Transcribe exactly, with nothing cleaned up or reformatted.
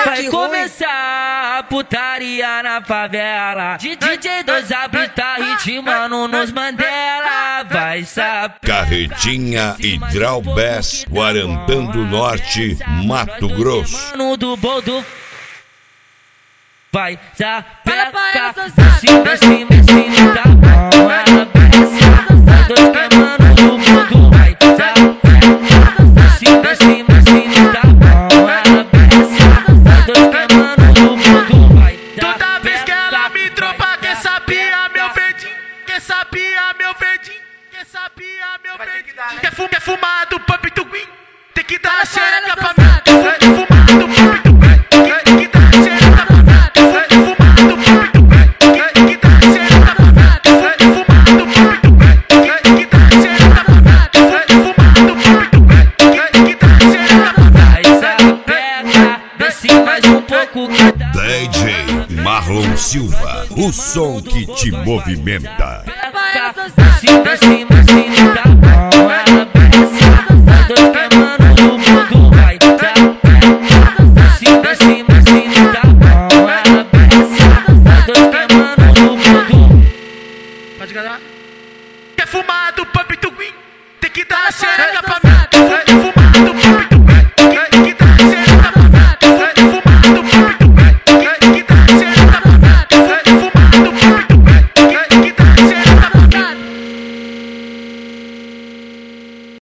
Vai começar a putaria na favela. D J dois Brita ritmando nos Mandela. Vai saber. Carretinha e Draubés, Guarantã do Norte, Mato Grosso. Do boldo. Vai sapeca. Desce, desce, desce, tá bom. Ela peça. Nós dois queimando do boldo. Vai sapeca. Desce, desce, desce, tá bom. Ela peça. Nós dois queimando do boldo. Vai toda vez que ela me tromba, quem sabia meu verdinho, quem sabia meu verdinho, quem sabia meu verdinho. Quer fumar, quer fumar do pump do Green, tem que dar a xereca pra mim. Quer fumar do pump do Green, tem que dar a xereca pra mim. Quer fumar do pump do Green, tem que dar a xereca pra mim. Quer fumar do pump do Green, tem que dar a xereca pra mim. Quer fumar do pump do Green, tem que dar a xereca pra mim. Vai sapeca, desce mais um pouco. D J Marlon Silva, o som que te movimenta. Desce, desce, desce, tá